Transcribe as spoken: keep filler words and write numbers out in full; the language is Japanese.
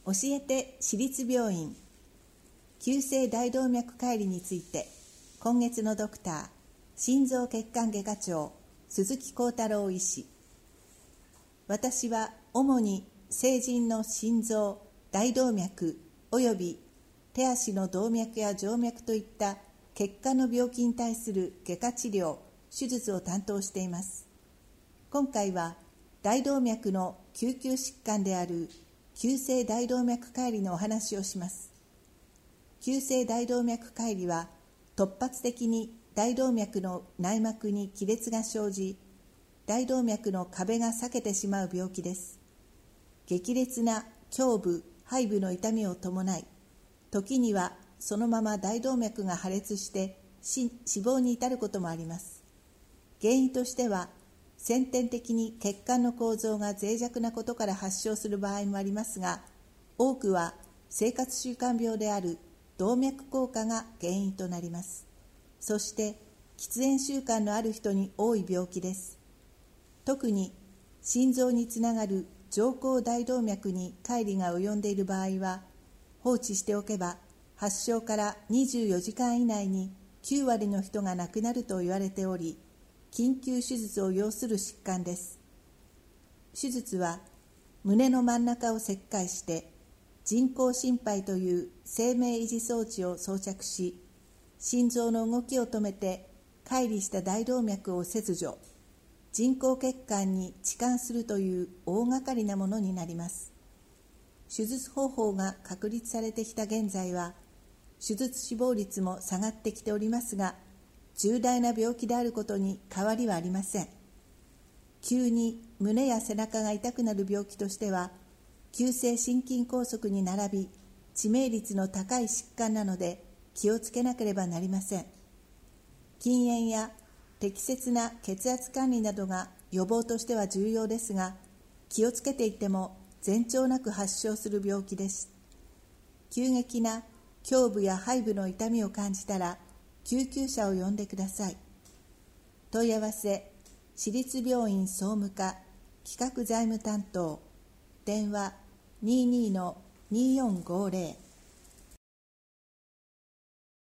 教えて私立病院急性大動脈解離について、今月のドクター心臓血管外科長鈴木幸太郎医師。私は主に成人の心臓、大動脈および手足の動脈や静脈といった血管の病気に対する外科治療、手術を担当しています。今回は大動脈の救急疾患である急性大動脈解離のお話をします。急性大動脈解離は突発的に大動脈の内膜に亀裂が生じ、大動脈の壁が裂けてしまう病気です。激烈な胸部、背部の痛みを伴い、時にはそのまま大動脈が破裂して死亡に至ることもあります。原因としては、先天的に血管の構造が脆弱なことから発症する場合もありますが、多くは生活習慣病である動脈硬化が原因となります。そして喫煙習慣のある人に多い病気です。特に心臓につながる上行大動脈に解離が及んでいる場合は、放置しておけば発症からにじゅうよじかん以内にきゅうわりの人が亡くなると言われており、緊急手術を要する疾患です。手術は胸の真ん中を切開して人工心肺という生命維持装置を装着し、心臓の動きを止めて解離した大動脈を切除、人工血管に置換するという大掛かりなものになります。手術方法が確立されてきた現在は、手術死亡率も下がってきておりますが、重大な病気であることに変わりはありません。急に胸や背中が痛くなる病気としては、急性心筋梗塞に並び致命率の高い疾患なので気をつけなければなりません。禁煙や適切な血圧管理などが予防としては重要ですが、気をつけていても前兆なく発症する病気です。急激な胸部や背部の痛みを感じたら救急車を呼んでください。問い合わせ、私立病院総務課企画財務担当、電話 にじゅうにのにじゅうよんごじゅう